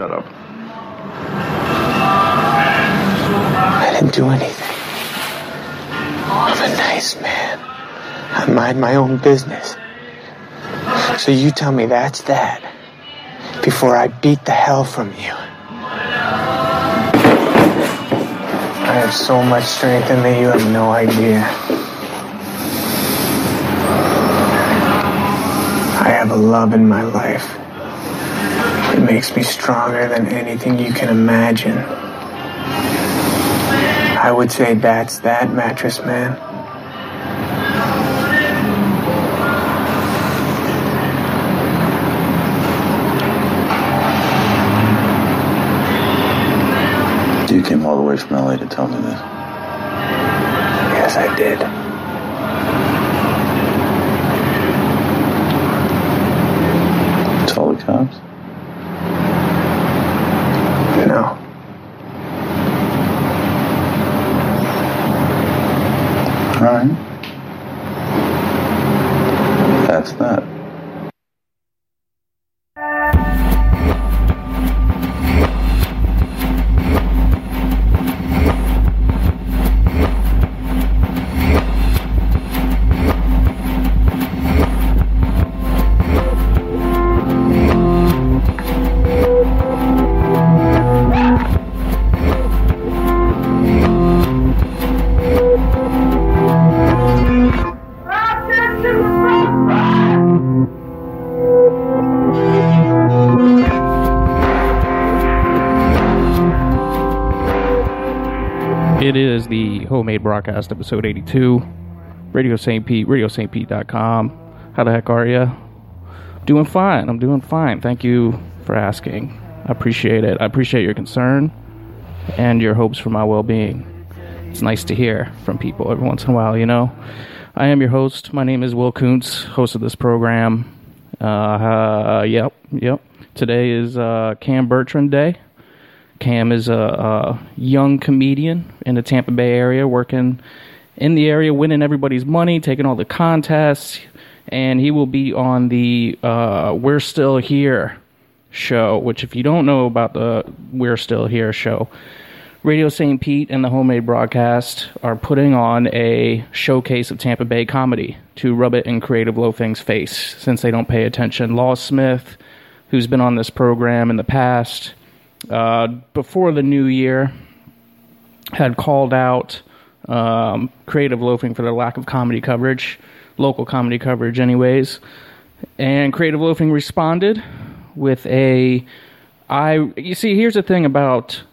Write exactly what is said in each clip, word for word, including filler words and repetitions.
Shut up. I didn't do anything. I'm a nice man. I mind my own business. So you tell me that's that before I beat the hell from you. I have so much strength in me, you have no idea. I have a love in my life. It makes me stronger than anything you can imagine. I would say that's that, Mattress Man. You came all the way from L A to tell me this. Yes, I did. Tell the cops? No. All right. That's that. It is the Homemade Broadcast, episode eighty-two. Radio Saint Pete, radio saint pete dot com. How the heck are you? Doing fine. I'm doing fine. Thank you for asking. I appreciate it. I appreciate your concern and your hopes for my well-being. It's nice to hear from people every once in a while, you know. I am your host. My name is Will Kuntz, host of this program. Uh, uh, yep, yep. Today is uh, Cam Bertrand Day. Cam is a, a young comedian in the Tampa Bay area, working in the area, winning everybody's money, taking all the contests, and he will be on the uh, We're Still Here show, which if you don't know about the We're Still Here show, Radio Saint Pete and the Homemade Broadcast are putting on a showcase of Tampa Bay comedy to rub it in Creative Loafing's face, since they don't pay attention. Law Smith, who's been on this program in the past, Uh, before the new year, had called out um, Creative Loafing for their lack of comedy coverage, local comedy coverage anyways, and Creative Loafing responded with a, I, you see, here's the thing about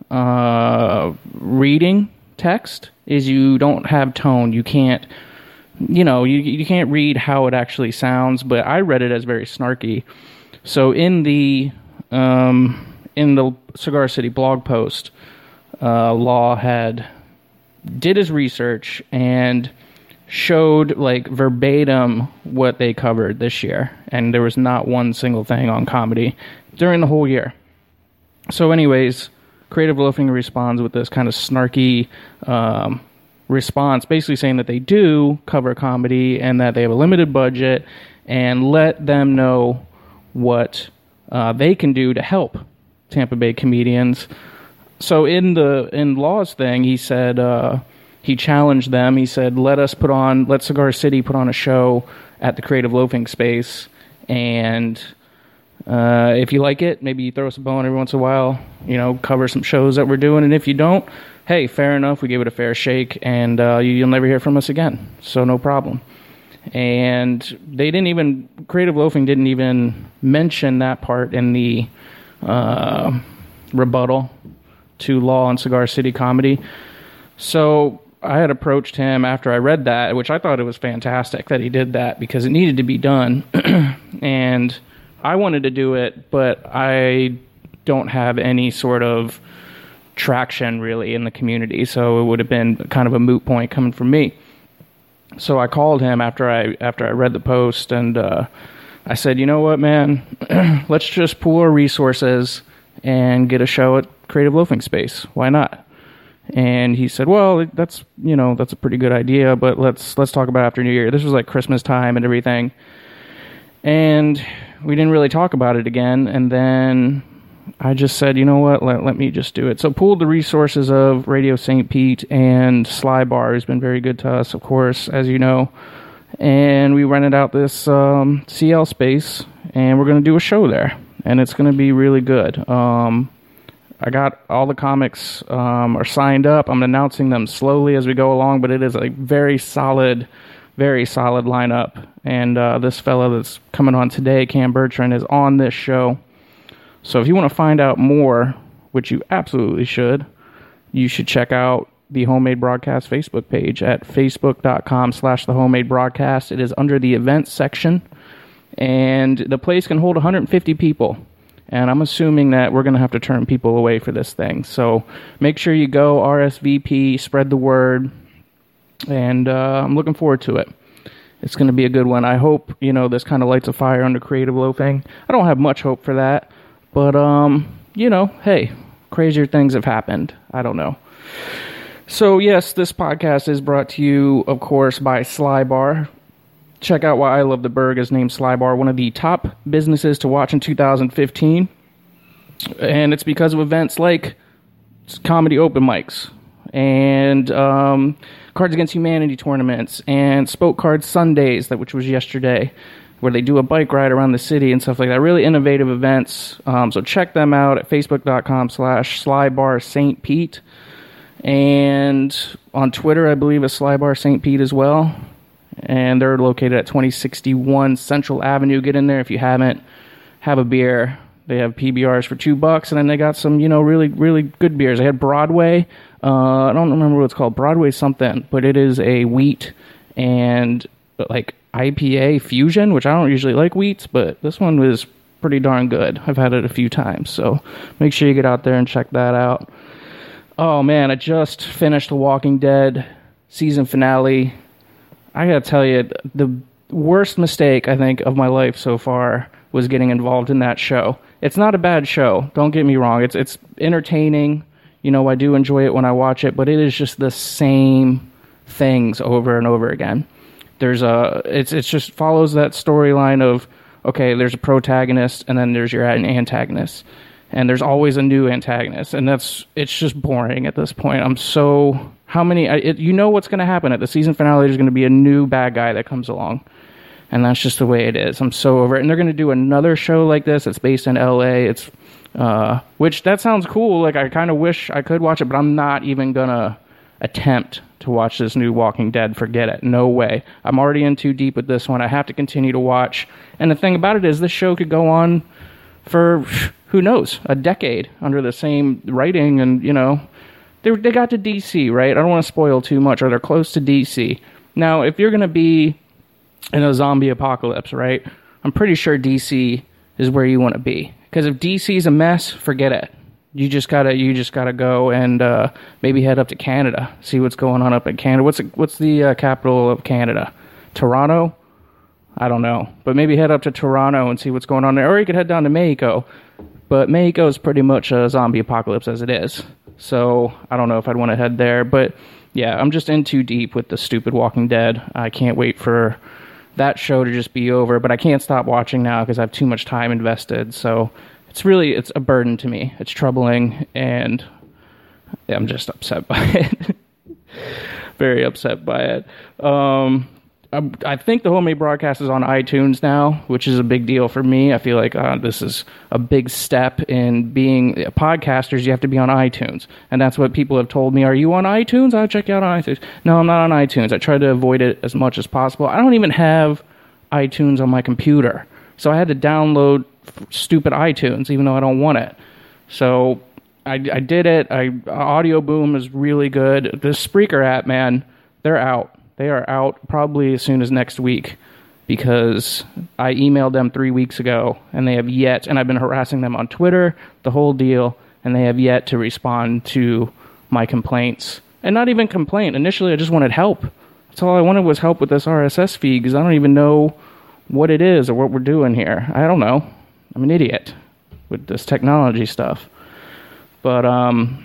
uh, reading text, is you don't have tone, you can't, you know, you, you can't read how it actually sounds, but I read it as very snarky. So in the, um... in the Cigar City blog post, uh, Law had did his research and showed like verbatim what they covered this year, and there was not one single thing on comedy during the whole year. So anyways, Creative Loafing responds with this kind of snarky um, response, basically saying that they do cover comedy and that they have a limited budget, and let them know what uh, they can do to help Tampa Bay comedians. So in the in Law's thing, he said uh, he challenged them. He said, "Let us put on, let Cigar City put on a show at the Creative Loafing space, and uh, if you like it, maybe you throw us a bone every once in a while. You know, cover some shows that we're doing. And if you don't, hey, fair enough. We give it a fair shake, and uh, you, you'll never hear from us again. So no problem." And they didn't even Creative Loafing didn't even mention that part in the Uh, rebuttal to Law and Cigar City comedy. So I had approached him after I read that, which I thought it was fantastic that he did that, because it needed to be done. And I wanted to do it, but I don't have any sort of traction really in the community, so it would have been kind of a moot point coming from me. So I called him after I after I read the post, and uh I said, you know what, man, let's just pool our resources and get a show at Creative Loafing Space. Why not? And he said, well, that's, you know, that's a pretty good idea, but let's let's talk about after New Year. This was like Christmas time and everything. And we didn't really talk about it again. And then I just said, you know what, let, let me just do it. So pooled the resources of Radio Saint Pete and Sly Bar, who's been very good to us, of course, as you know. And we rented out this um, C L space, and we're going to do a show there. And it's going to be really good. Um, I got all the comics um, are signed up. I'm announcing them slowly as we go along, but it is a very solid, very solid lineup. And uh, this fella that's coming on today, Cam Bertrand, is on this show. So if you want to find out more, which you absolutely should, you should check out the Homemade Broadcast Facebook page at facebook.com slash the Homemade Broadcast. It is under the events section, and the place can hold one hundred fifty people. And I'm assuming that we're going to have to turn people away for this thing. So make sure you go, R S V P, spread the word, and uh, I'm looking forward to it. It's going to be a good one. I hope, you know, this kind of lights a fire under Creative Loafing. I don't have much hope for that. But, um, you know, hey, crazier things have happened. I don't know. So, yes, this podcast is brought to you, of course, by Sly Bar. Check out why I Love the Berg is named Sly Bar, one of the top businesses to watch in two thousand fifteen. And it's because of events like comedy open mics and um, Cards Against Humanity tournaments and Spoke Cards Sundays, that which was yesterday, where they do a bike ride around the city and stuff like that. Really innovative events. Um, so check them out at facebook.com slash slybar Saint Pete. And on Twitter, I believe it's Slybar Saint Pete as well. And they're located at twenty sixty-one Central Avenue. Get in there if you haven't. Have a beer. They have P B Rs for two bucks, and then they got some, you know, really, really good beers. They had Broadway. Uh, I don't remember what it's called. Broadway something, but it is a wheat and like I P A fusion, which I don't usually like wheats, but this one was pretty darn good. I've had it a few times, so make sure you get out there and check that out. Oh man, I just finished The Walking Dead season finale. I gotta tell you, the worst mistake, I think, of my life so far was getting involved in that show. It's not a bad show, don't get me wrong. It's it's entertaining. You know, I do enjoy it when I watch it, but it is just the same things over and over again. There's a, it's it's just follows that storyline of, okay, there's a protagonist, and then there's your antagonist. And there's always a new antagonist, and that's, it's just boring at this point. I'm so, how many, it, you know what's going to happen at the season finale. There's going to be a new bad guy that comes along, and that's just the way it is. I'm so over it. And they're going to do another show like this. It's based in L A. It's, uh, which that sounds cool. Like, I kind of wish I could watch it, but I'm not even going to attempt to watch this new Walking Dead. Forget it. No way. I'm already in too deep with this one. I have to continue to watch. And the thing about it is, this show could go on for, who knows, a decade under the same writing. And, you know, they they got to D C, right? I don't want to spoil too much, or they're close to D C. Now, if you're going to be in a zombie apocalypse, right, I'm pretty sure D C is where you want to be. Because if D C's a mess, forget it. You just gotta, you just gotta go and uh, maybe head up to Canada, see what's going on up in Canada. What's the, what's the uh, capital of Canada? Toronto? I don't know, but maybe head up to Toronto and see what's going on there. Or you could head down to Mexico, but Mexico is pretty much a zombie apocalypse as it is. So I don't know if I'd want to head there. But yeah, I'm just in too deep with the stupid Walking Dead. I can't wait for that show to just be over, but I can't stop watching now because I have too much time invested. So it's really, it's a burden to me. It's troubling, and I'm just upset by it. Very upset by it. Um, I, I think the Homemade Broadcast is on iTunes now, which is a big deal for me. I feel like uh, this is a big step in being podcasters. You have to be on iTunes, and that's what people have told me. Are you on iTunes? I'll check you out on iTunes. No, I'm not on iTunes. I try to avoid it as much as possible. I don't even have iTunes on my computer, so I had to download stupid iTunes, even though I don't want it. So I, I did it. I Audio Boom is really good. The Spreaker app, man, they're out. They are out probably as soon as next week, because I emailed them three weeks ago, and they have yet, and I've been harassing them on Twitter, the whole deal, and they have yet to respond to my complaints. And not even complaint. Initially, I just wanted help. That's all I wanted, was help with this R S S feed, because I don't even know what it is or what we're doing here. I don't know. I'm an idiot with this technology stuff. But, um,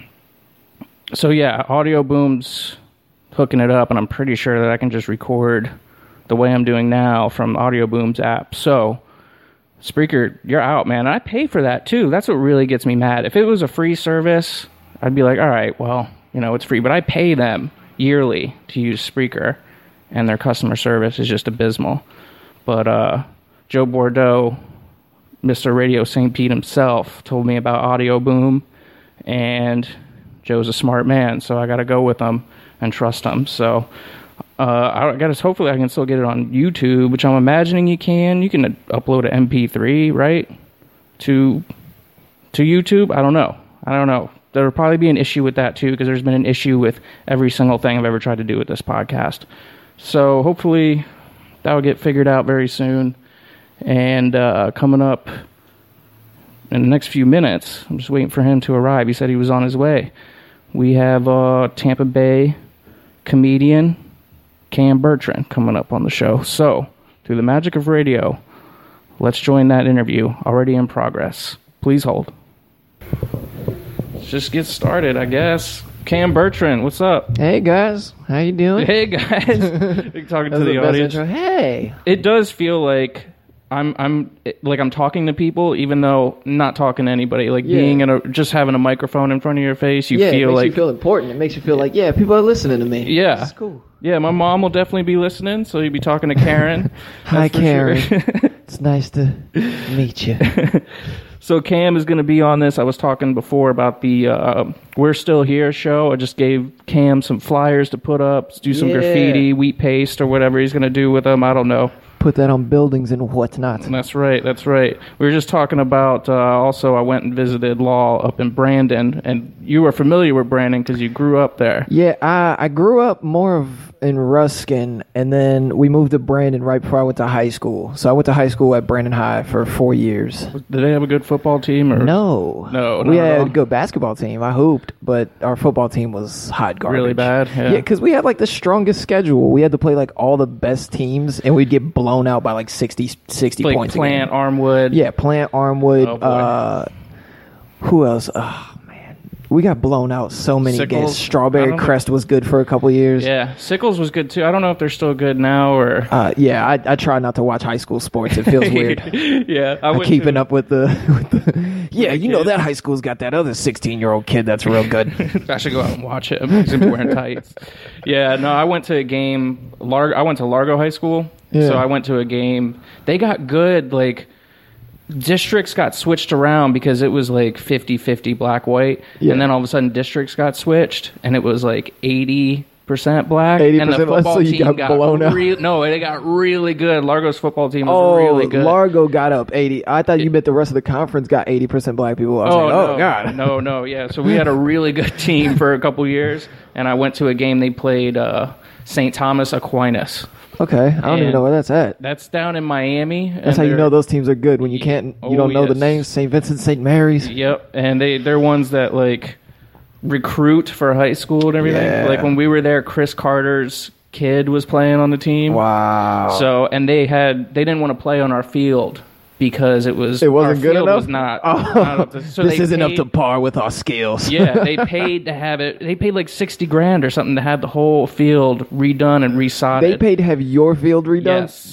so yeah, Audio Boom's hooking it up, and I'm pretty sure that I can just record the way I'm doing now from Audio Boom's app. So, Spreaker, you're out, man. And I pay for that too. That's what really gets me mad. If it was a free service, I'd be like, all right, well, you know, it's free. But I pay them yearly to use Spreaker, and their customer service is just abysmal. But uh, Joe Bordeaux, Mister Radio Saint Pete himself, told me about Audio Boom, and Joe's a smart man, so I got to go with him and trust him. So uh, I got to hopefully I can still get it on YouTube, which I'm imagining you can. You can upload an M P three, right, to to YouTube. I don't know. I don't know. There will probably be an issue with that too, because there's been an issue with every single thing I've ever tried to do with this podcast. So hopefully that will get figured out very soon. And uh, coming up in the next few minutes, I'm just waiting for him to arrive. He said he was on his way. We have uh, Tampa Bay comedian Cam Bertrand coming up on the show. So, through the magic of radio, let's join that interview already in progress. Please hold. Let's just get started, I guess. Cam Bertrand, what's up? Hey guys, how you doing? Hey guys, talking to the, the audience. Intro. Hey, it does feel like I'm I'm like I'm talking to people, even though not talking to anybody. Like yeah. being in a just having a microphone in front of your face, you yeah, feel it makes like you feel important. It makes you feel like yeah, people are listening to me. Yeah, that's cool. Yeah, my mom will definitely be listening, so you'll be talking to Karen. Hi, Karen. Sure. It's nice to meet you. So Cam is going to be on this. I was talking before about the uh, We're Still Here show. I just gave Cam some flyers to put up, do some yeah. graffiti, wheat paste, or whatever he's going to do with them. I don't know. Put that on buildings and whatnot. That's right. That's right. We were just talking about, uh, also, I went and visited Law up in Brandon, and you were familiar with Brandon because you grew up there. Yeah, I, I grew up more of in Ruskin, and then we moved to Brandon right before I went to high school. So I went to high school at Brandon High for four years. Did they have a good football team? Or? No. No, we not at had all? a good basketball team. I hooped, but our football team was hot garbage. Really bad? Yeah, Yeah, because we had like the strongest schedule. We had to play like all the best teams, and we'd get blown out by like sixty, sixty like points. Plant, a game. Armwood. Yeah, Plant, Armwood. Oh, boy. uh, who else? Oh, man. We got blown out so many Sickles? games. I Strawberry don't know. Crest was good for a couple years. Yeah, Sickles was good too. I don't know if they're still good now or. Uh, yeah, I, I try not to watch high school sports. It feels weird. yeah, I I'm went keeping to, up with the, with the yeah, the you know kids. that high school's got that other sixteen-year-old kid that's real good. I should go out and watch him. He's gonna be wearing tights. Yeah, no, I went to a game. Lar- I went to Largo High School, Yeah. so I went to a game. They got good. Like districts got switched around because it was like fifty-fifty black white, Yeah. and then all of a sudden districts got switched, and it was like eighty percent black. eighty and the percent black, football so you team got blown out. re- No, it got really good. Largo's football team was Oh, really good. Largo got up eighty. I thought you meant the rest of the conference got eighty percent black people. I was Oh, like, no. oh, God. No, no, yeah. So we had a really good team for a couple years, and I went to a game they played uh, Saint Thomas Aquinas. Okay, I don't And even know where that's at. That's down in Miami. That's how you know those teams are good when you can't, you Oh, don't know the yes. names. Saint Vincent, Saint Mary's. Yep, and they they're ones that like recruit for high school and everything. Yeah. Like when we were there, Chris Carter's kid was playing on the team. Wow. So and they had they didn't want to play on our field because it was It wasn't our good field enough? Was not, Oh. not up to, so this they isn't up paid- to par with our skills. Yeah, they paid to have it. They paid like sixty grand or something to have the whole field redone and resodded. They paid to have your field redone? Yes.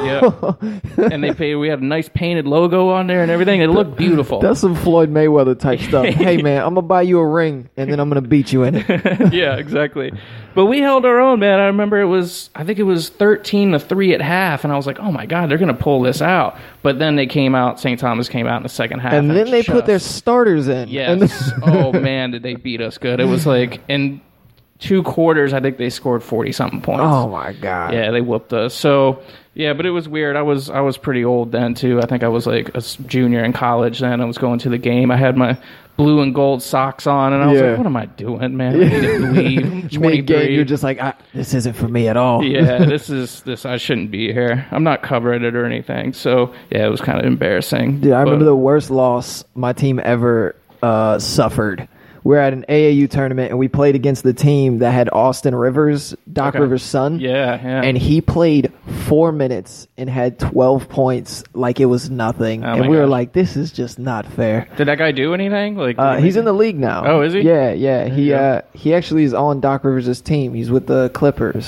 Yeah. And they paid. We had a nice painted logo on there and everything. It looked beautiful. That's some Floyd Mayweather type stuff. Hey, man, I'm going to buy you a ring, and then I'm going to beat you in it. Yeah, exactly. But we held our own, man. I remember it was. I think it was thirteen to three at half, and I was like, "Oh my god, they're gonna pull this out." But then they came out. Saint Thomas came out in the second half, And then they just, put their starters in. And Yes. Oh man, did they beat us good? It was like in two quarters. I think they scored forty something points. oh, my God. Yeah, they whooped us. So yeah, but it was weird. I was I was pretty old then too. I think I was like a s- junior in college then. I was going to the game. I had my blue and gold socks on, and I was Yeah. like, "What am I doing, man? I need to leave." I'm Mid-game, twenty-three. you're just like, I, this isn't for me at all. Yeah, this is this. I shouldn't be here. I'm not covering it or anything. So yeah, it was kind of embarrassing. Dude, I But- remember the worst loss my team ever uh, suffered. We're at an A A U tournament, and we played against the team that had Austin Rivers, Doc Okay. Rivers' son. Yeah, yeah. And he played four minutes and had twelve points like it was nothing. Oh and my we were gosh. like, this is just not fair. Did that guy do anything? Like Uh, he's in the league now. Oh, is he? Yeah, yeah. He you go. uh, he actually is on Doc Rivers' team. He's with the Clippers.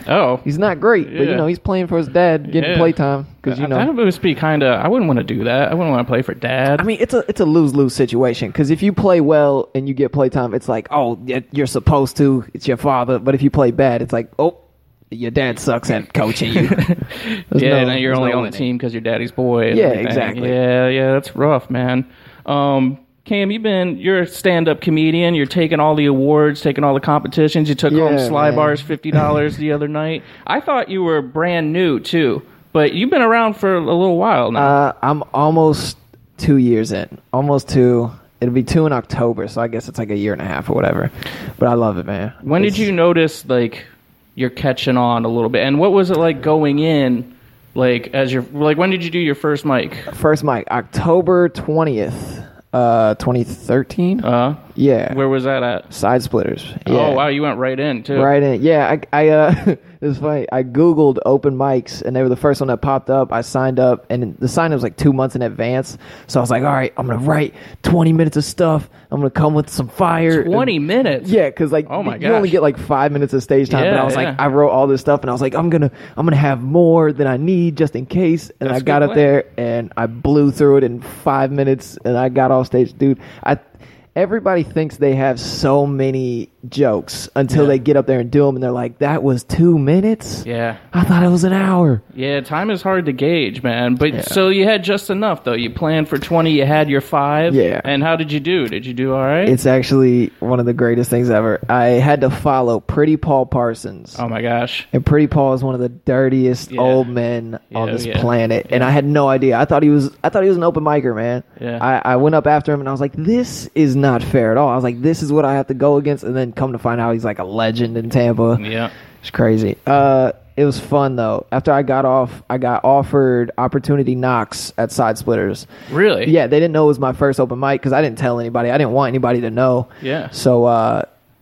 Oh, He's not great, but Yeah. you know he's playing for his dad, getting Yeah. playtime because you know. that must be kind of. I wouldn't want to do that. I wouldn't want to play for dad. I mean, it's a it's a lose lose situation because if you play well and you get playtime, it's like, oh, y- you're supposed to. It's your father, but if you play bad, it's like, oh, your dad sucks at coaching you. There's yeah, no- now you're there's only no on the winning. team because you're daddy's boy. And Yeah, everything. exactly. Yeah, yeah, that's rough, man. Um, Cam, you've been, you're a stand-up comedian. You're taking all the awards, taking all the competitions. You took home Yeah, Sly man. Bars fifty dollars the other night. I thought you were brand new, too. But you've been around for a little while now. Uh, I'm almost two years in. Almost two. It'll be two in October, so I guess it's like a year and a half or whatever. But I love it, man. when did It's- you notice, like, you're catching on a little bit? And what was it like going in, like, as your, like, when did you do your first mic? First mic, October twentieth, uh, twenty thirteen. Uh, yeah. where was that at? Side Splitters. Yeah. Oh, wow, you went right in, too. Right in. Yeah, I, I uh, it's funny. I Googled open mics, and they were the first one that popped up. I signed up, and the sign up was like two months in advance. So I was like, all right, I'm going to write twenty minutes of stuff. I'm going to come with some fire. twenty minutes? Yeah, because like Oh my you only gosh. get like five minutes of stage time. but Yeah, I was yeah. like, I wrote all this stuff, and I was like, I'm gonna, I'm gonna have more than I need just in case. And That's I a got good up plan. there, and I blew through it in five minutes, and I got off stage, dude. I. Everybody thinks they have so many jokes until Yeah. they get up there and do them, and they're like, "That was two minutes." Yeah. I thought it was an hour. Yeah, time is hard to gauge, man. But Yeah. so you had just enough, though. You planned for twenty, you had your five. Yeah. And how did you do? Did you do all right? It's actually one of the greatest things ever. I had to follow Pretty Paul Parsons. oh my gosh. And Pretty Paul is one of the dirtiest Yeah. old men on Yeah, this yeah. planet, and I had no idea. I thought he was. I thought he was an open micer, man. Yeah. I, I went up after him, and I was like, "This is not fair at all." I was like, "This is what I have to go against," and then come to find out he's like a legend in Tampa. Yeah. It's crazy. Uh, it was fun though. After I got off, I got offered opportunity knocks at Side Splitters. Really? Yeah, they didn't know it was my first open mic because I didn't tell anybody. I didn't want anybody to know. Yeah. So, uh,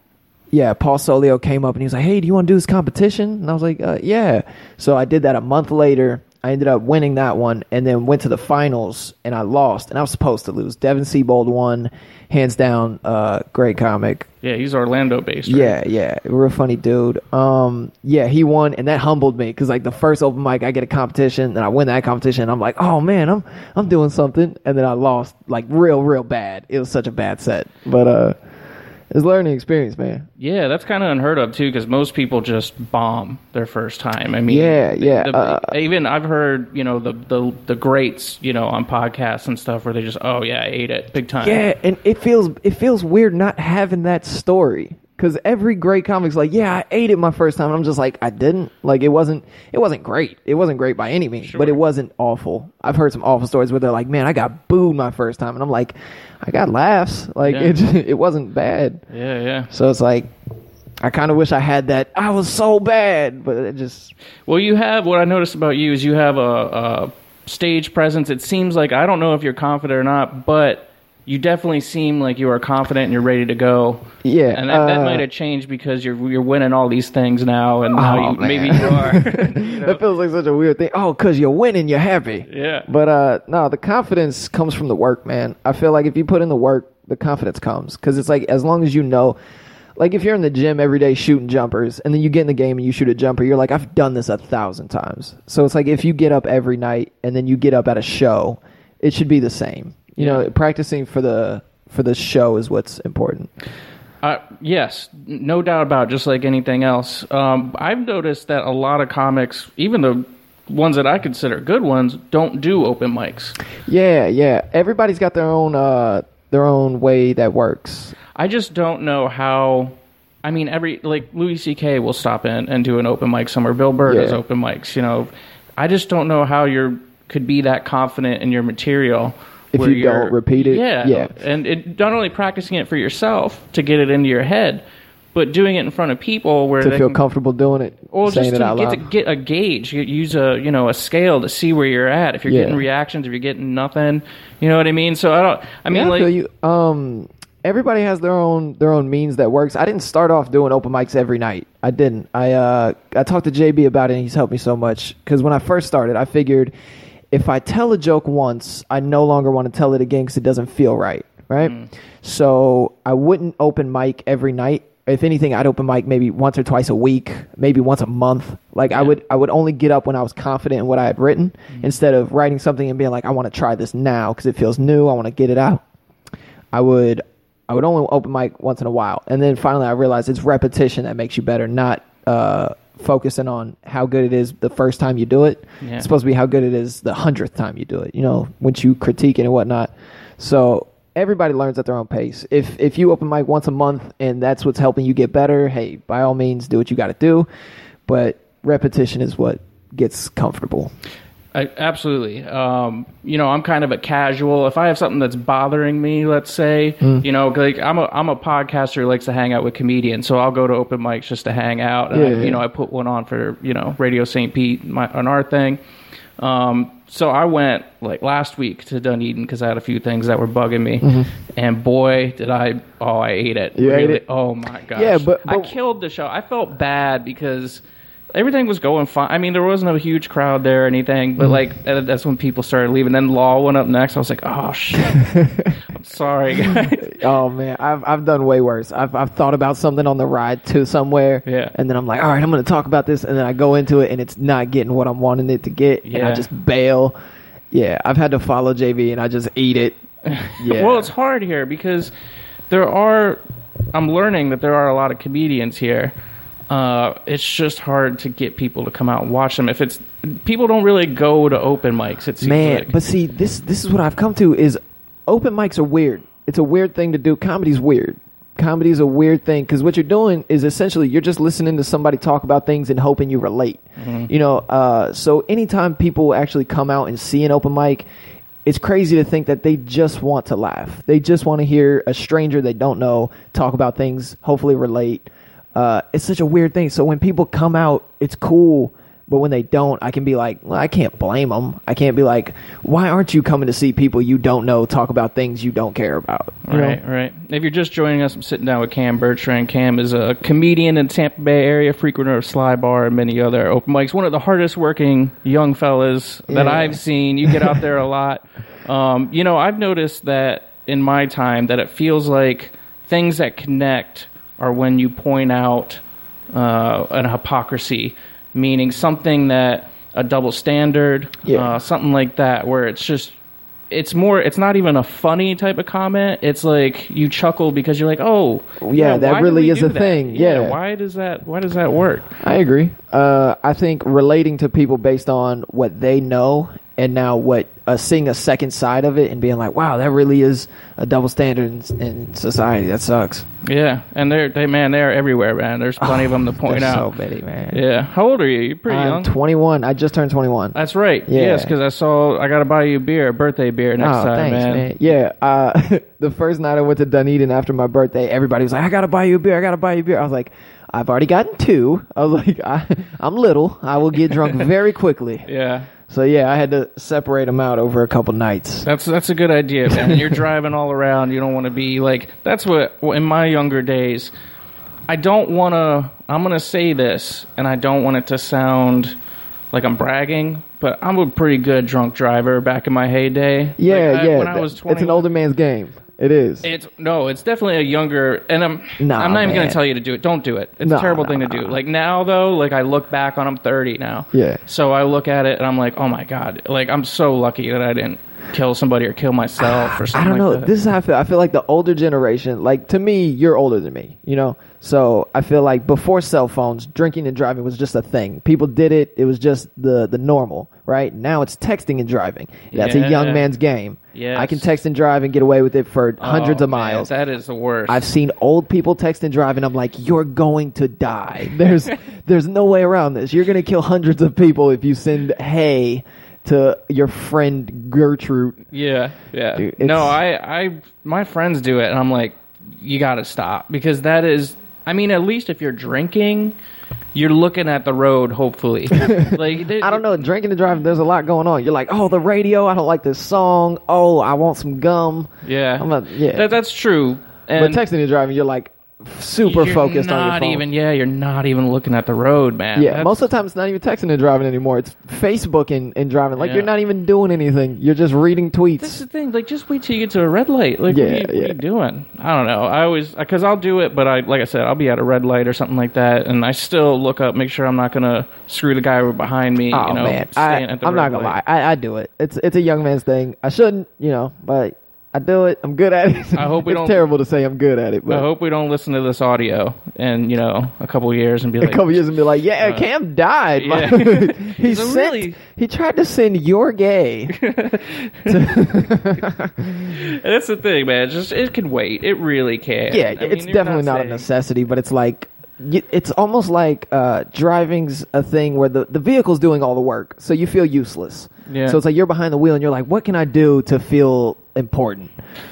yeah, Paul Solio came up and he was like, "Hey, do you want to do this competition?" And I was like, uh, "Yeah." So I did that a month later. I ended up winning that one and then went to the finals and I lost. And I was supposed to lose. Devin Siebold won, hands down, uh, great comic. Yeah, he's Orlando based. Right? Yeah, yeah, real funny dude. Um, yeah, he won, and that humbled me because like the first open mic, I get a competition, and I win that competition. And I'm like, oh man, I'm I'm doing something, and then I lost like real, real bad. It was such a bad set, but uh, it's a learning experience, man. Yeah, that's kind of unheard of, too, because most people just bomb their first time. I mean, Yeah, yeah, the- uh, even I've heard, you know, the, the, the greats, you know, on podcasts and stuff where they just, oh, yeah, I ate it big time. Yeah, and it feels it feels weird not having that story. Because every great comic's like, yeah, I ate it my first time. And I'm just like, I didn't. Like, it wasn't it wasn't great. It wasn't great by any means, but it wasn't awful. I've heard some awful stories where they're like, man, I got booed my first time. And I'm like, I got laughs. Like, Yeah. it, it wasn't bad. Yeah, yeah. So it's like, I kind of wish I had that. I was so bad. But it just, Well, you have, what I noticed about you is you have a, a stage presence. It seems like, I don't know if you're confident or not, but you definitely seem like you are confident and you're ready to go. yeah. And that, that uh, might have changed because you're you're winning all these things now, and now Oh, you, maybe man. you are. You know? That feels like such a weird thing. Oh, because you're winning, you're happy. Yeah. But uh, no, the confidence comes from the work, man. I feel like if you put in the work, the confidence comes. Because it's like, as long as you know, like if you're in the gym every day shooting jumpers, and then you get in the game and you shoot a jumper, you're like, I've done this a thousand times. So it's like if you get up every night and then you get up at a show, it should be the same. You Yeah. know, practicing for the for the show is what's important. Uh, yes, no doubt about it, just like anything else. Um, I've noticed that a lot of comics, even the ones that I consider good ones, don't do open mics. Yeah, yeah. Everybody's got their own uh their own way that works. I just don't know how. I mean, every like Louis C K will stop in and do an open mic somewhere. Bill Burr does Yeah. open mics. You know, I just don't know how you're could be that confident in your material. If where you you're- don't repeat it, Yeah, yeah. and it, not only practicing it for yourself to get it into your head, but doing it in front of people where To they feel can, comfortable doing it, or saying just it out to get loud. to get a gauge, you use a you know a scale to see where you're at. If you're Yeah. getting reactions, if you're getting nothing, you know what I mean. So I don't. I mean, Yeah, I like feel you. Um, everybody has their own their own means that works. I didn't start off doing open mics every night. I didn't. I uh, I talked to J B about it, and he's helped me so much. Because when I first started, I figured if I tell a joke once, I no longer want to tell it again because it doesn't feel right. Right. So I wouldn't open mic every night. if anything, I'd open mic maybe once or twice a week, maybe once a month. Like yeah. I would, I would only get up when I was confident in what I had written, mm-hmm. instead of writing something and being like, I want to try this now because it feels new. I want to get it out. I would, I would only open mic once in a while, and then finally I realized it's repetition that makes you better, not uh, focusing on how good it is the first time you do it. Yeah. It's supposed to be how good it is the hundredth time you do it. You know, once you critique it and whatnot. So. Everybody learns at their own pace. If if you open mic once a month and that's what's helping you get better, hey, by all means, do what you got to do. But repetition is what gets comfortable. I, absolutely. Um, you know, I'm kind of a casual. If I have something that's bothering me, let's say, mm. you know, like I'm a I'm a podcaster who likes to hang out with comedians, so I'll go to open mics just to hang out. And yeah, I, yeah. You know, I put one on for you know Radio Saint Pete my, on our thing. Um, so I went like last week to Dunedin because I had a few things that were bugging me, mm-hmm. and boy, did I! Oh, I ate it. You really, ate it? Oh my gosh! Yeah, but, but I killed the show. I felt bad because everything was going fine. I mean, there wasn't a huge crowd there or anything, but mm-hmm. like that's when people started leaving. Then Law went up next. I was like, oh shit! I'm sorry, guys. Oh man, I've I've done way worse. I've I've thought about something on the ride to somewhere, yeah, and then I'm like, all right, I'm going to talk about this, and then I go into it, and it's not getting what I'm wanting it to get, yeah. and I just bail. Yeah, I've had to follow J V, and I just eat it. Yeah. Well, it's hard here because there are. I'm learning that there are a lot of comedians here. Uh, it's just hard to get people to come out and watch them. If it's people don't really go to open mics. It seems man, like. But see, this this is what I've come to is open mics are weird. It's a weird thing to do. Comedy's weird. Comedy's a weird thing because what you're doing is essentially you're just listening to somebody talk about things and hoping you relate. Mm-hmm. You know, uh, so anytime people actually come out and see an open mic, it's crazy to think that they just want to laugh. They just want to hear a stranger they don't know talk about things, hopefully relate. Uh, it's such a weird thing. So when people come out, it's cool. But when they don't, I can be like, well, I can't blame them. I can't be like, why aren't you coming to see people you don't know talk about things you don't care about? You right, know? right. If you're just joining us, I'm sitting down with Cam Bertrand. Cam is a comedian in the Tampa Bay area, frequenter of Sly Bar and many other open mics. One of the hardest working young fellas that yeah. I've seen. You get out there a lot. Um, you know, I've noticed that in my time that it feels like things that connect are when you point out uh, an hypocrisy. Meaning something that a double standard, yeah. uh, something like that, where it's just, it's more, it's not even a funny type of comment. It's like you chuckle because you're like, oh, yeah, yeah that really is a that? thing. Yeah. yeah, why does that? Why does that work? I agree. Uh, I think relating to people based on what they know and now what uh, seeing a second side of it and being like, wow, that really is a double standard in, in society. That sucks. Yeah, and they're they man, they're everywhere, man. There's plenty oh, of them to point there's out. So many, man. Yeah. How old are you? You're pretty I'm young. twenty-one. I just turned twenty-one. That's right. Yeah. Yes, because I saw. I got to buy you a beer, a birthday beer next oh, time, thanks, man. man. Yeah. Uh, the first night I went to Dunedin after my birthday, everybody was like, "I gotta buy you a beer. I gotta buy you a beer." I was like, "I've already gotten two." I was like, I, "I'm little. I will get drunk very quickly." Yeah. So yeah, I had to separate them out over a couple nights. That's that's a good idea, man. You're driving all around. You don't want to be like. That's what in my younger days. I don't want to. I'm gonna say this, and I don't want it to sound like I'm bragging, but I'm a pretty good drunk driver back in my heyday. Yeah, like I, yeah. When I was twenty, it's an older man's game. It is. It's no. It's definitely a younger. And I'm. Nah, I'm not even man. gonna tell you to do it. Don't do it. It's Nah, a terrible nah, thing to nah. do. Like now though, like I look back on. I'm thirty now. Yeah. So I look at it and I'm like, oh my god. Like I'm so lucky that I didn't kill somebody or kill myself or something. I don't know. Like that. This is how I feel. I feel like the older generation, like to me, you're older than me, you know? So I feel like before cell phones, drinking and driving was just a thing. People did it. It was just the, the normal, right? Now it's texting and driving. That's Yeah. a young man's game. Yes. I can text and drive and get away with it for hundreds Oh, of miles. Man, that is the worst. I've seen old people text and drive, and I'm like, you're going to die. There's there's no way around this. You're going to kill hundreds of people if you send hey to your friend Gertrude. Yeah, yeah. Dude, no, it's- I, I, my friends do it, and I'm like, you got to stop because that is. I mean, at least if you're drinking, you're looking at the road. Hopefully, like I don't know. Drinking and driving, there's a lot going on. You're like, oh, the radio. I don't like this song. Oh, I want some gum. Yeah, I'm not, yeah. That, that's true. And But texting and driving, you're like, super you're focused on your not phone. even yeah you're not even looking at the road, man. Yeah, That's- most of the time it's not even texting and driving anymore. It's Facebook and, and driving. Like Yeah. you're not even doing anything. You're just reading tweets. That's the thing. Like, just wait till you get to a red light. Like, Yeah, what, are you, what yeah. are you doing? I don't know. I always, because I'll do it, but I, like I said, I'll be at a red light or something like that, and I still look up, make sure I'm not gonna screw the guy over behind me. Oh you know, man, I, staying at the I'm red not gonna light. lie. I, I do it. It's it's a young man's thing. I shouldn't, you know, but I do it. I'm good at it. I hope we it's don't- terrible to say I'm good at it, but I hope we don't listen to this audio in you know a couple of years and be a like, couple years and be like, yeah, Uh, Cam died. yeah. he He's a sent, really- he tried to send "You're gay." That's the thing, man. Just it can wait. It really can. Yeah, I mean, it's you're definitely not, a saying- necessity, but it's like y- it's almost like uh, driving's a thing where the, the vehicle's doing all the work, so you feel useless. Yeah. So it's like you're behind the wheel and you're like, what can I do to feel important?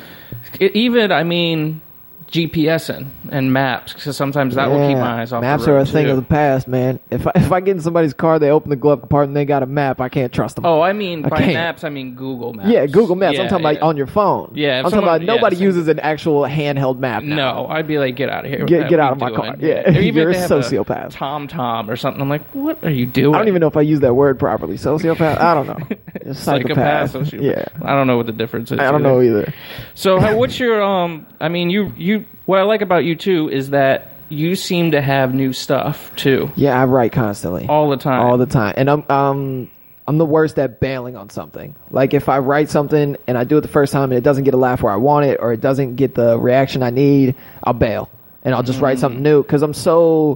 It, even I mean, GPSing and maps, because sometimes that will keep Yeah, my eyes off. Maps the road are a thing too. of the past, man. If I, if I get in somebody's car, they open the glove compartment, and they got a map, I can't trust them. Oh, I mean I by can't. maps, I mean Google Maps. Yeah, Google Maps. Yeah, I'm talking yeah. about on your phone. Yeah, if I'm talking someone- about yeah, nobody same. uses an actual handheld map now. No, I'd be like, get out of here. Get- What get are out you of my doing? car. Yeah, Or even you're if a they have sociopath. Tom Tom or something. I'm like, what are you doing? I don't even know if I use that word properly. Sociopath? I don't know. Just Psychopath. psychopath. sociopath. Yeah. I don't know what the difference is. I don't either. know either. So, how, what's your um? I mean, you you. What I like about you too is that you seem to have new stuff too, Yeah, I write constantly. all the time. All the time. And I'm um I'm the worst at bailing on something. Like if I write something and I do it the first time and it doesn't get a laugh where I want it or it doesn't get the reaction I need, I'll bail. And I'll just Mm. write something new cuz I'm so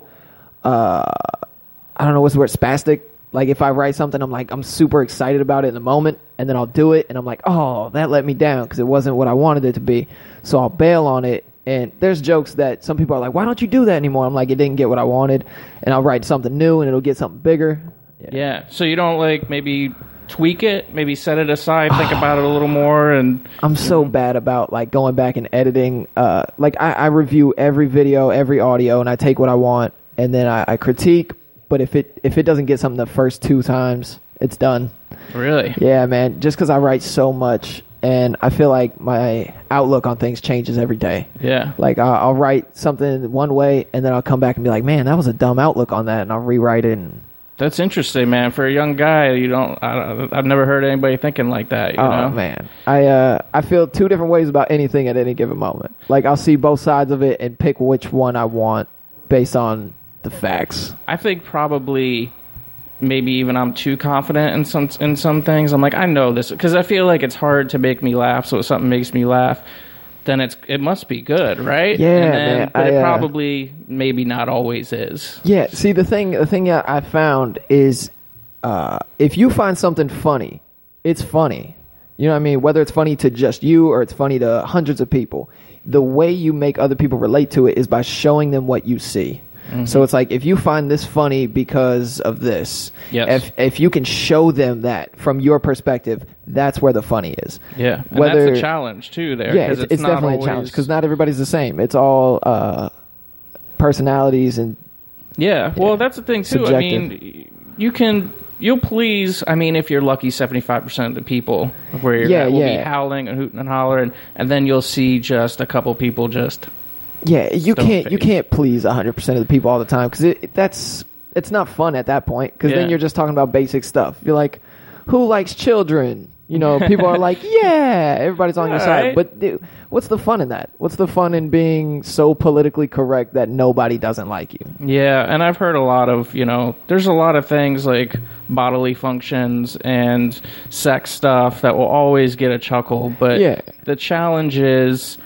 uh I don't know what's the word, spastic. Like if I write something, I'm like I'm super excited about it in the moment, and then I'll do it, and I'm like, oh, that let me down because it wasn't what I wanted it to be. So I'll bail on it. And there's jokes that some people are like, why don't you do that anymore? I'm like, it didn't get what I wanted, and I'll write something new, and it'll get something bigger. Yeah. So you don't like maybe tweak it, maybe set it aside, think about it a little more, and I'm so bad about like going back and editing. Uh, like I, I review every video, every audio, and I take what I want, and then I, I critique. But if it if it doesn't get something the first two times, it's done. really. Yeah, man. Just because I write so much, and I feel like my outlook on things changes every day. Yeah. Like I'll, I'll write something one way, and then I'll come back and be like, man, that was a dumb outlook on that, and I'll rewrite it. And, That's interesting, man. For a young guy, you don't. I don't I've never heard anybody thinking like that. You oh know? man, I uh I feel two different ways about anything at any given moment. Like I'll see both sides of it and pick which one I want based on the facts. I think probably maybe even I'm too confident in some in some things. I'm like, I know this because I feel like it's hard to make me laugh. So if something makes me laugh, then it's it must be good, right? Yeah, and then, man, but I, it uh, probably maybe not always is. Yeah. See, the thing the thing that I found is uh, if you find something funny, it's funny. You know what I mean? Whether it's funny to just you or it's funny to hundreds of people, the way you make other people relate to it is by showing them what you see. Mm-hmm. So it's like if you find this funny because of this, Yes. if if you can show them that from your perspective, that's where the funny is. Yeah, and Whether- that's a challenge too. There, Yeah, 'cause it's, it's, not definitely always, a challenge because not everybody's the same. It's all uh, personalities and Yeah, well, that's the thing too. I Subjective. mean, you can you'll please. I mean, if you're lucky, seventy-five percent of the people where you're Yeah, at will yeah. be howling and hooting and hollering, and then you'll see just a couple people just. yeah, you Stone can't you face. can't please one hundred percent of the people all the time because it, it- that's it's not fun at that point because Yeah. then you're just talking about basic stuff. You're like, who likes children? You know, people are like, yeah, everybody's on your Yeah, side. right. But dude, what's the fun in that? What's the fun in being so politically correct that nobody doesn't like you? Yeah, and I've heard a lot of, you know, there's a lot of things like bodily functions and sex stuff that will always get a chuckle, but Yeah. the challenge is,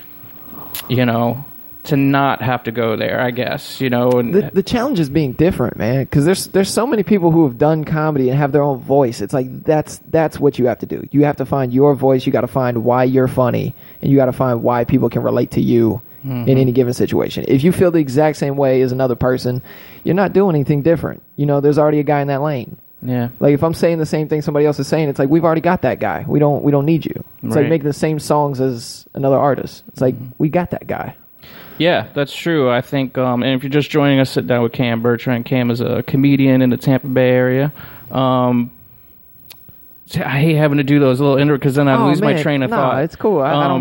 you know, to not have to go there, I guess, you know. And The, the challenge is being different, man. Because there's there's so many people who have done comedy and have their own voice. It's like that's that's what you have to do. You have to find your voice. You got to find why you're funny, and you got to find why people can relate to you in any given situation. If you feel the exact same way as another person, you're not doing anything different. You know, there's already a guy in that lane. yeah. Like if I'm saying the same thing somebody else is saying, it's like we've already got that guy. We don't we don't need you. It's Right. like making the same songs as another artist. It's like we got that guy. Yeah, that's true. I think, um, and if you're just joining us, sit down with Cam Bertrand. Cam is a comedian in the Tampa Bay area. Um, I hate having to do those little intro because then I Oh, lose my man. train of No, thought. it's cool. I- I don't Um, mind.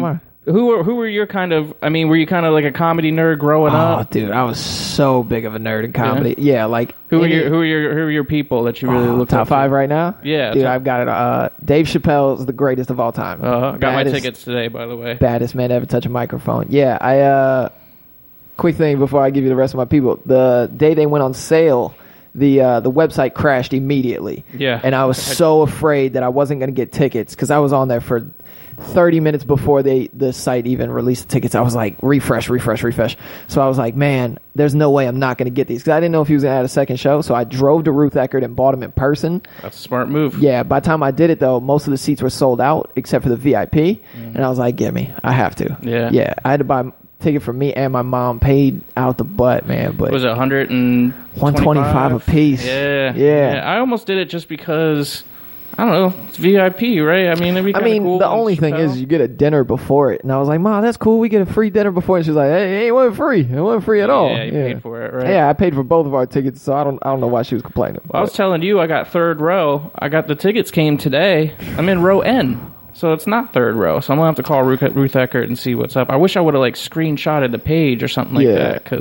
Who were who were your kind of? I mean, were you kind of like a comedy nerd growing Oh, up? dude, I was so big of a nerd in comedy. Yeah, yeah like Who were any- your who were your who were your people that you really Oh, looked top up five to? right now? Yeah, dude, top- I've got it. Uh, Dave Chappelle is the greatest of all time. Uh, got my Baddest- tickets today, by the way. Baddest man to ever touch a microphone. Yeah, I. uh Quick thing before I give you the rest of my people. The day they went on sale, the uh, the website crashed immediately. Yeah. and I was so afraid that I wasn't going to get tickets because I was on there for thirty minutes before they the site even released the tickets. I was like, refresh, refresh, refresh. So I was like, man, there's no way I'm not going to get these because I didn't know if he was going to add a second show. So I drove to Ruth Eckerd and bought them in person. That's a smart move. Yeah, by the time I did it, though, most of the seats were sold out except for the V I P. Mm-hmm. And I was like, get me. I have to. Yeah. Yeah, I had to buy a ticket for me and my mom, paid out the butt, man. But Was it one hundred and one twenty-five a piece. Yeah. Yeah. I almost did it just because I don't know. It's V I P, right? I mean, it'd be I kinda mean, cool the when only thing Chappelle- is you get a dinner before it. And I was like, Mom, that's cool. We get a free dinner before it. And she's like, hey, it wasn't free. It wasn't free at all. Yeah, you paid for it, right? Yeah, I paid for both of our tickets, so I don't I don't know why she was complaining. Well, I was But- telling you, I got third row. I got the tickets came today. I'm in row N, so it's not third row. So I'm gonna have to call Ruth, Ruth Eckerd and see what's up. I wish I would have like screenshotted the page or something like yeah. that. Cause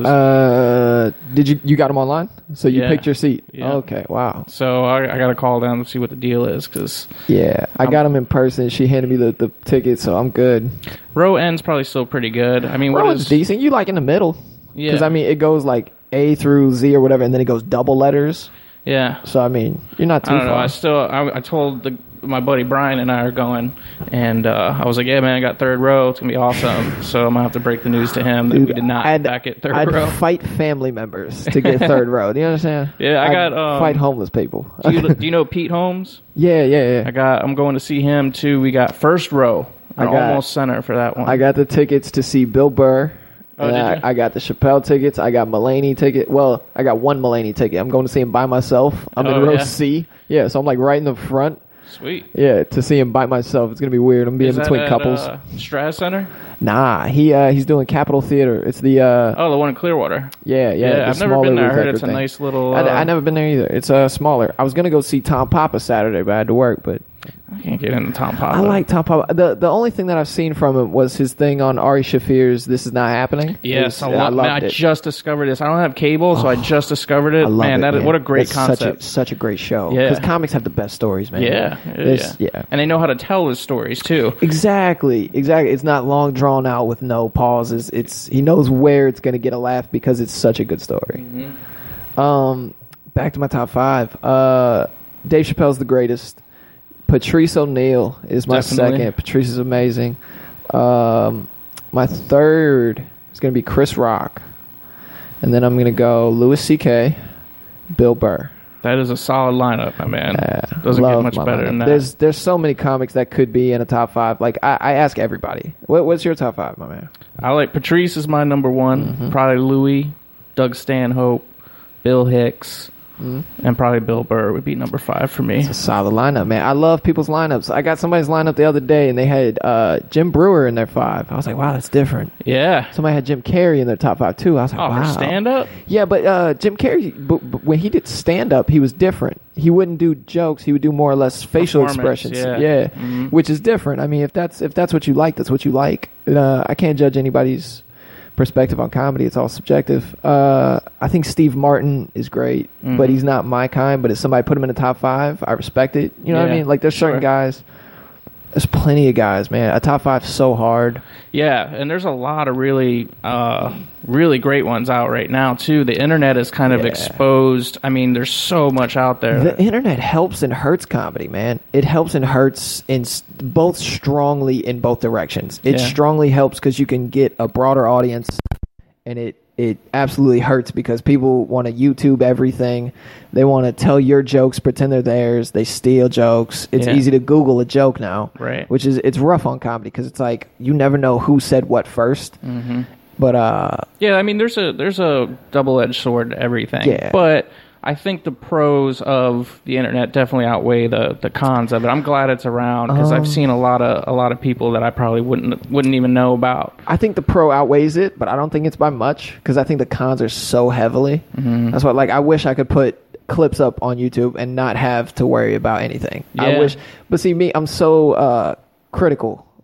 uh, did you you got them online? So you Yeah. picked your seat. Yeah. Okay, wow. so I, I got to call down to see what the deal is. Cause Yeah, I got them in person. She handed me the, the ticket, so I'm good. row N's probably still pretty good. I mean, what Rowan's is decent. You like in the middle. Yeah. Because, I mean, it goes like A through Z or whatever, and then it goes double letters. yeah. So, I mean, you're not too I don't know. far. I still, I, I told the, my buddy Brian and I are going, and uh, I was like, "Yeah, man, I got third row. It's gonna be awesome." So I'm gonna have to break the news to him that Dude, we did not I'd, back at 3rd I'd row. fight family members to get third row. Do you understand? Yeah, I I'd got, um, fight homeless people. do, you, do you know Pete Holmes? yeah, yeah, I yeah. got. I'm going to see him too. We got first row, I and got- almost center for that one. I got the tickets to see Bill Burr. Oh, and did I, you? I got the Chappelle tickets. I got Mulaney ticket. Well, I got one Mulaney ticket. I'm going to see him by myself. I'm Oh, in row yeah? C. Yeah, so I'm like right in the front. Sweet. Yeah, to see him by myself. It's gonna be weird. I'm gonna be Is in that between at, couples. Uh, Straz Center? Nah, he uh he's doing Capitol Theater. It's the uh Oh, the one in Clearwater. yeah, yeah. Yeah, the I've never smaller been there. I Ruth heard Eckerd it's a thing. nice little. I, Uh, I never been there either. It's uh smaller. I was gonna go see Tom Papa Saturday, but I had to work. But I can't get into Tom Papa. I like Tom Papa. The the only thing that I've seen from him was his thing on Ari Shafir's "This Is Not Happening." Yes, It was- I, I love, man, loved I it. just discovered this. I don't have cable, so I just discovered it. I love man, it, that is, man. what a great It's concept. Such a, such a great show. Yeah. because comics have the best stories, man. yeah, yeah, This- yeah, yeah. and they know how to tell his stories too. Exactly, exactly. It's not long drawn out with no pauses. It's he knows where it's going to get a laugh because it's such a good story. Mm-hmm. Um, back to my top five. Uh, Dave Chappelle's the greatest. Patrice O'Neal is my Definitely. second. Patrice is amazing. Um, my third is going to be Chris Rock, and then I'm going to go Louis C K, Bill Burr. That is a solid lineup, my man. Yeah, Doesn't get love much my better lineup. than that. There's there's so many comics that could be in a top five. Like I, I ask everybody, what, what's your top five, my man? I like Patrice is my number one. Mm-hmm. Probably Louis, Doug Stanhope, Bill Hicks, Mm-hmm. and probably Bill Burr would be number five for me. It's a solid lineup, man. I love people's lineups. I got somebody's lineup the other day, and they had uh, Jim Brewer in their five. I was like, wow, that's different. Yeah. Somebody had Jim Carrey in their top five too. I was like, Oh, wow. for stand up? Yeah, but uh, Jim Carrey, b- b- when he did stand up, he was different. He wouldn't do jokes. He would do more or less facial Performance, expressions. yeah. Yeah, Mhm. which is different. I mean, if that's if that's what you like, that's what you like. Uh, I can't judge anybody's perspective on comedy. It's all subjective. Uh, I think Steve Martin is great, Mhm. but he's not my kind. But if somebody put him in the top five, I respect it. You know what I Yeah, mean? Like there's certain sure. guys. There's plenty of guys, man. A top five's so hard. Yeah, and there's a lot of really, uh, really great ones out right now too. The internet is kind of Yeah. exposed. I mean, there's so much out there. The internet helps and hurts comedy, man. It helps and hurts in s- both strongly in both directions. It Yeah. strongly helps because you can get a broader audience, and it it absolutely hurts because people want to YouTube everything. They want to tell your jokes, pretend they're theirs. They steal jokes. It's Yeah. easy to Google a joke now, Right. Which is it's rough on comedy because it's like you never know who said what first. Mm-hmm. But uh, Yeah, I mean, there's a there's a double edged sword to everything. Yeah. But I think the pros of the internet definitely outweigh the, the cons of it. I'm glad it's around because Um, I've seen a lot of a lot of people that I probably wouldn't wouldn't even know about. I think the pro outweighs it, but I don't think it's by much because I think the cons are so heavily. Mm-hmm. That's why, like, I wish I could put clips up on YouTube and not have to worry about anything. I Yeah. wish, but see, me, I'm so uh, critical.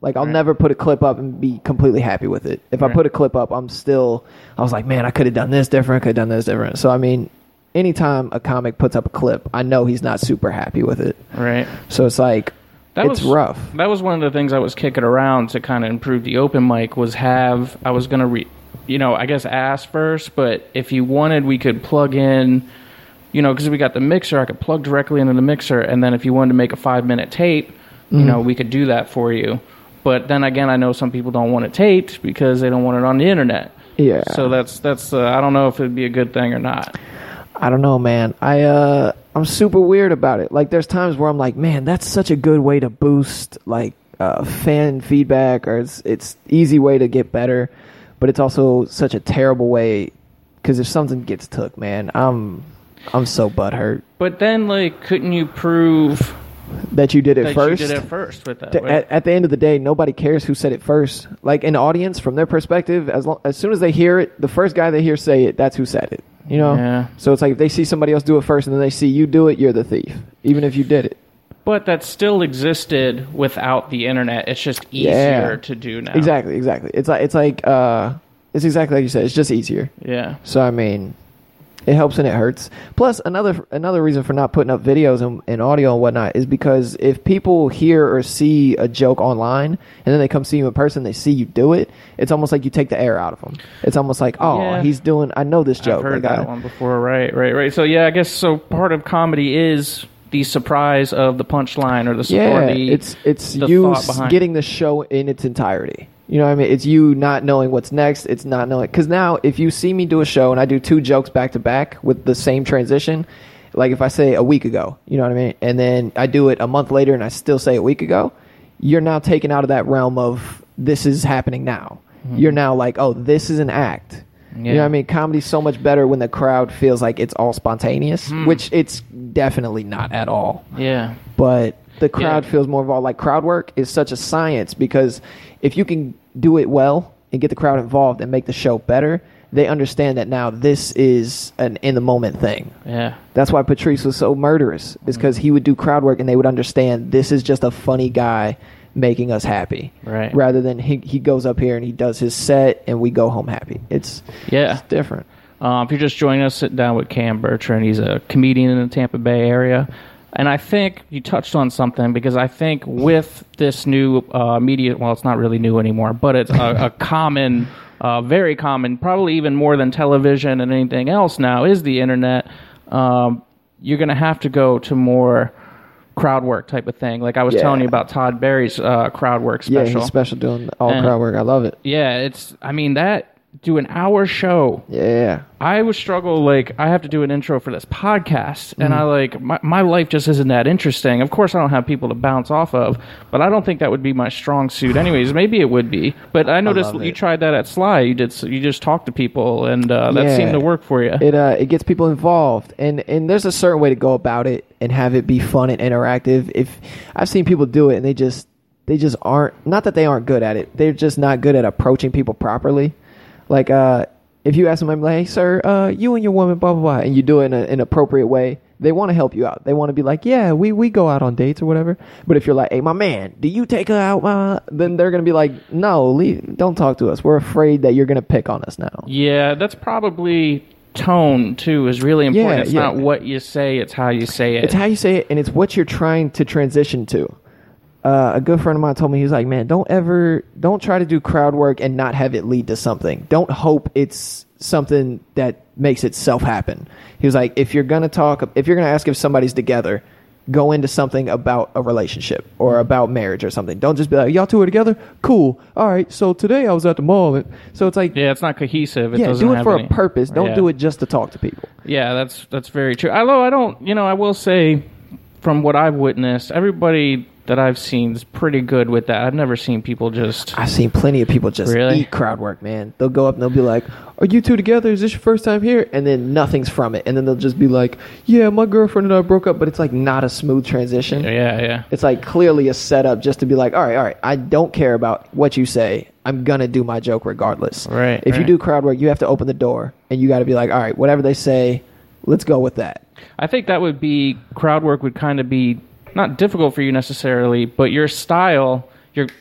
Like, I'll Right. never put a clip up and be completely happy with it. If Right. I put a clip up, I'm still, I was like, man, I could have done this different, I could have done this different. So, I mean, anytime a comic puts up a clip, I know he's not super happy with it. Right. So it's like, That it's was rough. That was one of the things I was kicking around to kind of improve the open mic was have I was gonna re, you know, I guess ask first, but if you wanted, we could plug in, you know, because we got the mixer, I could plug directly into the mixer, and then if you wanted to make a five minute tape, you Mm-hmm. know, we could do that for you. But then again, I know some people don't want it taped because they don't want it on the internet. Yeah. So that's that's uh, I don't know if it'd be a good thing or not. I don't know, man. I uh, I'm super weird about it. Like, there's times where I'm like, man, that's such a good way to boost like uh, fan feedback, or it's it's easy way to get better, but it's also such a terrible way because if something gets took, man, I'm I'm so butthurt But then, like, couldn't you prove that you did it that first. you did it first with that? Th- right? At, at the end of the day, nobody cares who said it first. Like, an audience, from their perspective, as long, as soon as they hear it, the first guy they hear say it, that's who said it. You know? Yeah. So it's like if they see somebody else do it first and then they see you do it, you're the thief, even if you did it. But that still existed without the internet. It's just easier Yeah. to do now. Exactly, exactly. It's like it's like uh, it's exactly like you said. It's just easier. Yeah. So I mean, it helps and it hurts. Plus, another another reason for not putting up videos and, and audio and whatnot is because if people hear or see a joke online and then they come see you in person, they see you do it. It's almost like you take the air out of them. It's almost like, oh, Yeah. he's doing. I know this joke. I've heard Like, that I- one before. Right, right, right. So yeah, I guess so. Part of comedy is the surprise of the punchline or the Yeah, or the it's it's the you thought behind. getting the show in its entirety. You know what I mean? It's you not knowing what's next. It's not knowing because now if you see me do a show and I do two jokes back to back with the same transition, like if I say a week ago, you know what I mean, and then I do it a month later and I still say a week ago, you're now taken out of that realm of this is happening now. You're now like, oh, this is an act. You know Yeah. what I mean? Comedy's so much better when the crowd feels like it's all spontaneous, which it's definitely not at all. yeah. But the crowd Yeah. feels more involved. Like, crowd work is such a science because if you can do it well and get the crowd involved and make the show better, they understand that now this is an in the moment thing. Yeah. That's why Patrice was so murderous, is because he would do crowd work and they would understand this is just a funny guy making us happy, Right. rather than he, he goes up here and he does his set and we go home happy. It's, Yeah. it's different. Um, if you're just joining us, sit down with Cam Bertrand. He's a comedian in the Tampa Bay area. And I think you touched on something because I think with this new uh, media, well, it's not really new anymore, but it's a, a common, uh, very common, probably even more than television and anything else now is the internet. Um, you're going to have to go to more crowd work type of thing. Like I was Yeah. telling you about Todd Barry's uh, crowd work Yeah, special. he's special doing all And- crowd work. I love it. Yeah, it's, I mean, that, do an hour show. Yeah. I would struggle, like, I have to do an intro for this podcast, and Mm-hmm. I, like, my, my life just isn't that interesting. Of course, I don't have people to bounce off of, but I don't think that would be my strong suit anyways. Maybe it would be, but I noticed love you it. tried that at Sly. You did, you just talked to people, and uh, that Yeah. seemed to work for you. It uh it gets people involved, and and there's a certain way to go about it and have it be fun and interactive. If I've seen people do it and they just they just aren't, not that they aren't good at it, they're just not good at approaching people properly. Like uh if you ask them, I'm like, hey sir, uh you and your woman, blah blah blah, and you do it in a, an appropriate way, they want to help you out. They want to be like, yeah, we we go out on dates or whatever. But if you're like, hey my man, do you take her out? Uh? Then they're gonna be like, no, leave, don't talk to us. We're afraid that you're gonna pick on us now. Yeah, that's probably tone, too, is really important. Yeah, it's yeah. not what you say, it's how you say it. It's how you say it, and it's what you're trying to transition to. Uh, a good friend of mine told me, he was like, man, don't ever, don't try to do crowd work and not have it lead to something. Don't hope it's something that makes itself happen. He was like, if you're going to talk, if you're going to ask if somebody's together, go into something about a relationship or about marriage or something. Don't just be like, y'all two are together? Cool. All right, so today I was at the mall. And, so it's like, yeah, it's not cohesive. It yeah, doesn't do it have for any- a purpose. Don't Yeah. do it just to talk to people. Yeah, that's that's very true. Although I don't, you know, I will say, from what I've witnessed, everybody that I've seen is pretty good with that. I've never seen people just. I've seen plenty of people just Really? eat crowd work, man. They'll go up and they'll be like, are you two together? Is this your first time here? And then nothing's from it. And then they'll just be like, yeah, my girlfriend and I broke up. But it's like not a smooth transition. Yeah, yeah. It's like clearly a setup just to be like, all right, all right, I don't care about what you say. I'm going to do my joke regardless. Right, If you right. do crowd work, you have to open the door. And you got to be like, all right, whatever they say, let's go with that. I think that would be crowd work would kind of be not difficult for you necessarily, but your style, your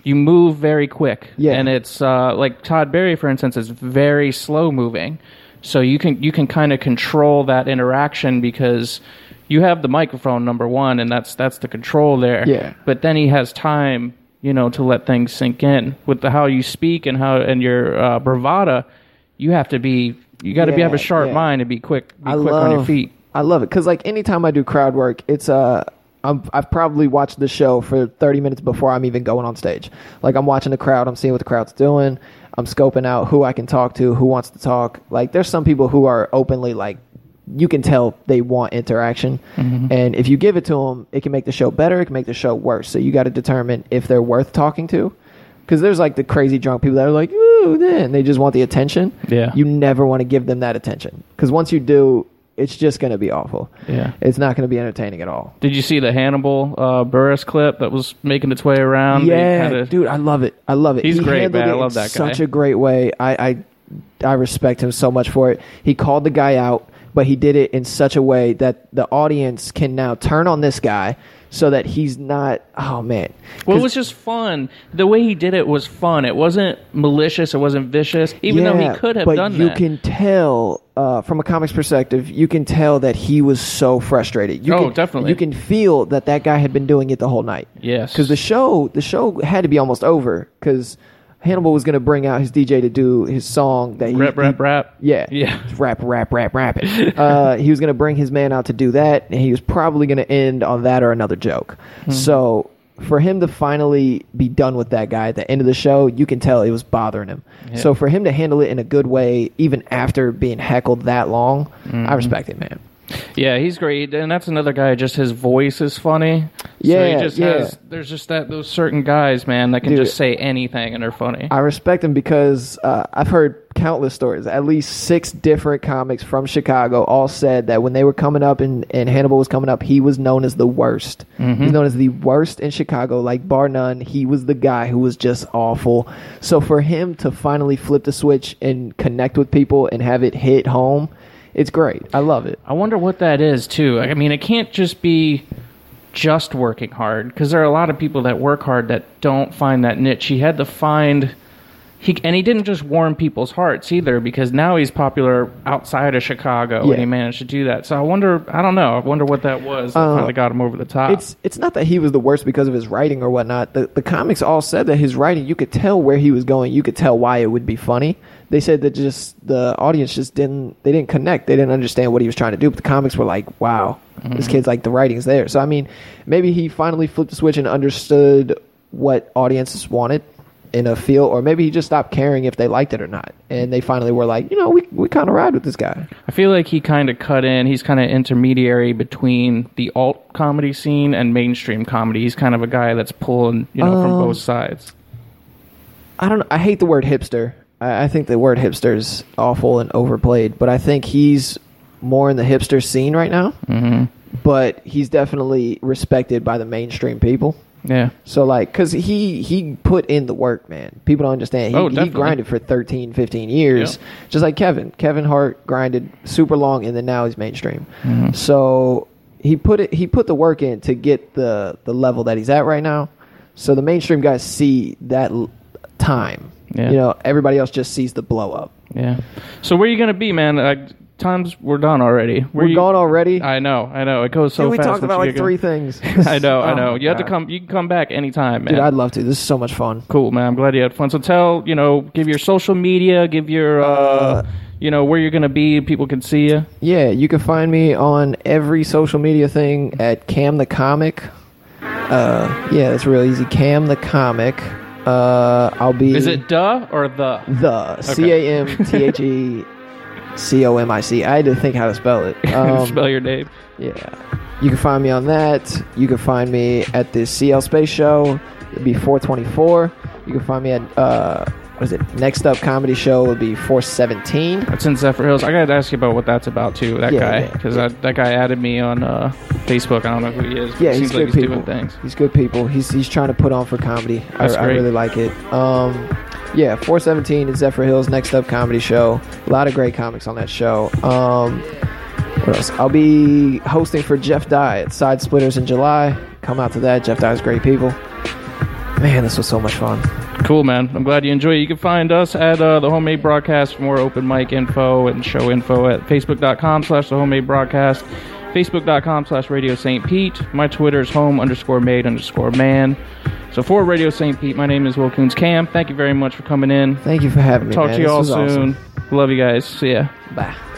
you move very quick. Yeah. And it's uh, like Todd Barry, for instance, is very slow moving. So you can you can kind of control that interaction because you have the microphone, number one, and that's that's the control there. Yeah. But then he has time, you know, to let things sink in. With the how you speak and how and your uh, bravado, you have to be you got to be Yeah, have a sharp yeah. mind and be quick be I quick love, on your feet. I love it because like anytime I do crowd work, it's uh, I'm, I've probably watched the show for thirty minutes before I'm even going on stage. Like I'm watching the crowd, I'm seeing what the crowd's doing, I'm scoping out who I can talk to, who wants to talk. Like there's some people who are openly like, you can tell they want interaction, Mm-hmm. and if you give it to them, it can make the show better, it can make the show worse. So you got to determine if they're worth talking to. Because there's like the crazy drunk people that are like, ooh, and they just want the attention. Yeah. You never want to give them that attention. Because once you do, it's just going to be awful. Yeah. It's not going to be entertaining at all. Did you see the Hannibal uh, Buress clip that was making its way around? They Yeah, kinda- dude, I love it. I love it. He's He great, handled man. I it love in that guy. Such a great way. I, I, I respect him so much for it. He called the guy out, but he did it in such a way that the audience can now turn on this guy so that he's not, oh man. Well, it 'Cause- was just fun. The way he did it was fun. It wasn't malicious. It wasn't vicious. Even though he could have but done you that. can tell uh, from a comics perspective, you can tell that he was so frustrated. You Oh, can, definitely. You can feel that that guy had been doing it the whole night. Yes. Because the show, the show had to be almost over because Hannibal was going to bring out his D J to do his song that he Rap, rap, he- rap. Yeah, Yeah. rap, rap, rap, rap it. uh, he was going to bring his man out to do that, and he was probably going to end on that or another joke. Mm-hmm. So for him to finally be done with that guy at the end of the show, you can tell it was bothering him. Yeah. So for him to handle it in a good way, even after being heckled that long, Mm-hmm. I respect it, man. Yeah, he's great, and that's another guy. Just his voice is funny. so Yeah, he just yeah. has. There's just that those certain guys, man, that can Dude. just say anything and they're funny. I respect him because uh, I've heard countless stories. At least six different comics from Chicago all said that when they were coming up and, and Hannibal was coming up, he was known as the worst. Mm-hmm. He's known as the worst in Chicago, like bar none. He was the guy who was just awful. So for him to finally flip the switch and connect with people and have it hit home, it's great. I love it. I wonder what that is too. I mean, it can't just be just working hard because there are a lot of people that work hard that don't find that niche. He had to find. He and he didn't just warm people's hearts either because now he's popular outside of Chicago Yeah. and he managed to do that. So I wonder. I don't know. I wonder what that was that Uh, finally got him over the top. It's it's not that he was the worst because of his writing or whatnot. The the comics all said that his writing, you could tell where he was going. You could tell why it would be funny. They said that just the audience just didn't they didn't connect. They didn't understand what he was trying to do. But the comics were like, wow, this kid's like the writing's there. So I mean, maybe he finally flipped the switch and understood what audiences wanted in a feel, or maybe he just stopped caring if they liked it or not. And they finally were like, you know, we we kind of ride with this guy. I feel like he kind of cut in. He's kind of intermediary between the alt comedy scene and mainstream comedy. He's kind of a guy that's pulling, you know, from Um, both sides. I don't know. I hate the word hipster. I, I think the word hipster is awful and overplayed, but I think he's more in the hipster scene right now. Mm-hmm. But he's definitely respected by the mainstream people. Yeah. So, like, because he, he put in the work, man. People don't understand. He, Oh, he definitely. grinded for thirteen, fifteen years. Yeah. Just like Kevin. Kevin Hart grinded super long, and then now he's mainstream. Mm-hmm. So, he put it. He put the work in to get the, the level that he's at right now. So, the mainstream guys see that l- time. Yeah. You know, everybody else just sees the blow up. Yeah. So where are you going to be, man? Uh, times we're done already. Where We're you, gone already. I know. I know. It goes so Dude, we fast. talked once about you like get three going. things. I know. I Oh, know. my You have to God. come. You can come back anytime, man. Dude, I'd love to. This is so much fun. Cool, man. I'm glad you had fun. So tell, you know, give your social media, give your, uh, Uh, you know, where you're going to be. People can see you. Yeah, you can find me on every social media thing at Cam the Comic. Uh, yeah, that's real easy. Cam the Comic. Uh, I'll be Is it duh or the? the C A M T H E C O M I C. I had to think how to spell it. Um, Spell your name. Yeah. You can find me on that. You can find me at the C L Space Show. It'll be four twenty-four. You can find me at, uh, what is it? Next Up Comedy Show will be four seventeen. That's in Zephyr Hills. I got to ask you about what that's about, too. That Yeah, guy. yeah, Because yeah. that, that guy added me on uh, Facebook. I don't know who he is. But Yeah, it he's seems good like he's people. doing things. He's good people. He's he's trying to put on for comedy. I, That's I great. really like it. Um, yeah, four seventeen at Zephyr Hills Next Up Comedy Show. A lot of great comics on that show. Um, what else? I'll be hosting for Jeff Dye at Side Splitters in July. Come out to that. Jeff Dye's great people. Man, this was so much fun. Cool, man. I'm glad you enjoy it. You can find us at uh, the Homemade Broadcast for more open mic info and show info at facebook.com slash the Homemade Broadcast, facebook.com slash Radio Saint Pete. My Twitter is home underscore made underscore man. So for Radio Saint Pete, my name is Will Coons Cam. Thank you very much for coming in. Thank you for having me, Talk man. to you This all was soon. awesome. Love you guys. See ya. Bye.